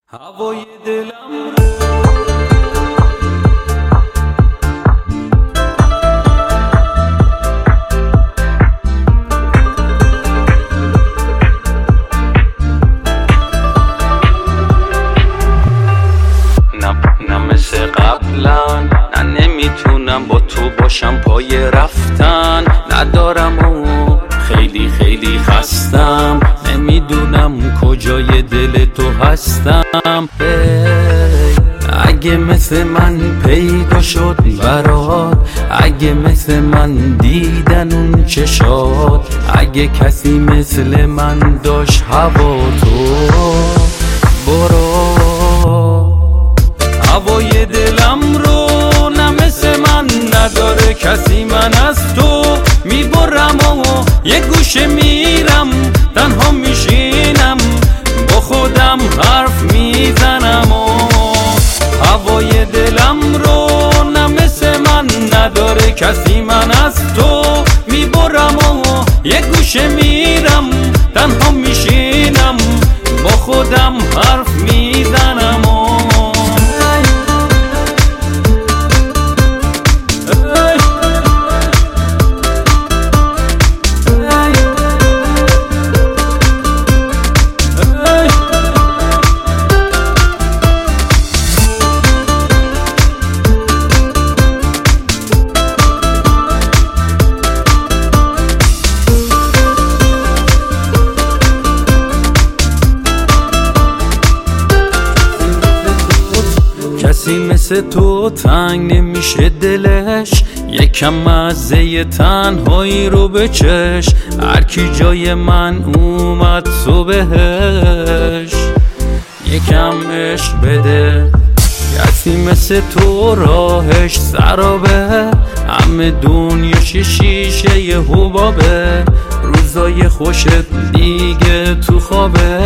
هوای دلم نه مثل قبلا، نه نمیتونم با تو باشم پای رفتن ندارم و خیلی خیلی خستم، نمیدونم کجای دل تو هستم. اگه مثل من پیدا شد برات، اگه مثل من دیدن اون چشات، اگه کسی مثل من داشت هوا تو برو هوای دلم رو. نه مثل من نداره کسی، من از تو میبرم و یه گوشه میرم، تنها میشینم با خودم حرف میزنم و هوای دلم رو. نه مثل من نداره کسی، من از تو میبرم و یه گوشه میرم، تنها میشینم با خودم حرف میزنم و کسی مثل تو تنگ نمیشه دلش، یکم مزه تنهایی رو بچش، هر کی جای من اومد تو بهش یکم عشق بده. کسی مثل تو راهش سرابه، همه دنیا شیشه یه حبابه، روزای خوشت دیگه تو خوابه،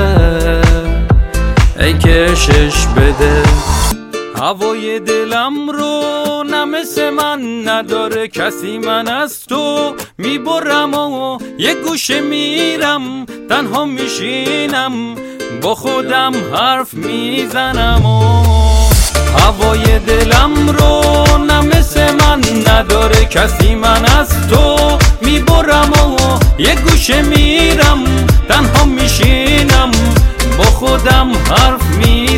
ای کشش بده هوای دلم رو. نه مثل من نداره کسی، من از تو میبرم و یه گوشه میرم، تنها میشینم با خودم حرف میزنم و هوای دلم رو. نه مثل من نداره کسی، من از تو میبرم و یه گوشه میرم، تنها میشینم با خودم حرف میزنم.